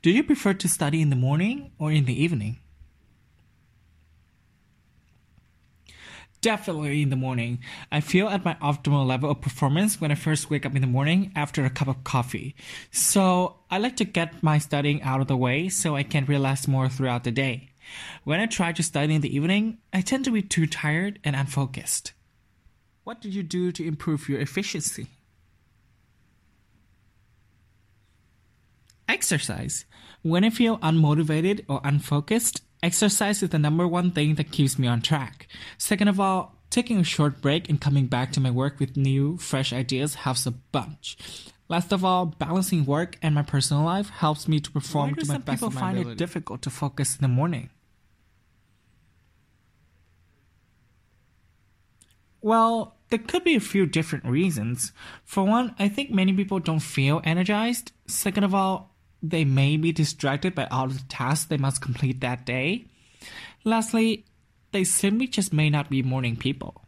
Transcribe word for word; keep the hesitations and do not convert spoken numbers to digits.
Do you prefer to study in the morning or in the evening? Definitely in the morning. I feel at my optimal level of performance when I first wake up in the morning after a cup of coffee. So I like to get my studying out of the way so I can relax more throughout the day. When I try to study in the evening, I tend to be too tired and unfocused. What did you do to improve your efficiency? Exercise. When I feel unmotivated or unfocused, exercise is the number one thing that keeps me on track. Second of all, taking a short break and coming back to my work with new, fresh ideas helps a bunch. Last of all, balancing work and my personal life helps me to perform Why do to my some best people of my find it ability. Difficult to focus in the morning? Well, there could be a few different reasons. For one, I think many people don't feel energized. Second of all, they may be distracted by all the tasks they must complete that day. Lastly, they simply just may not be morning people.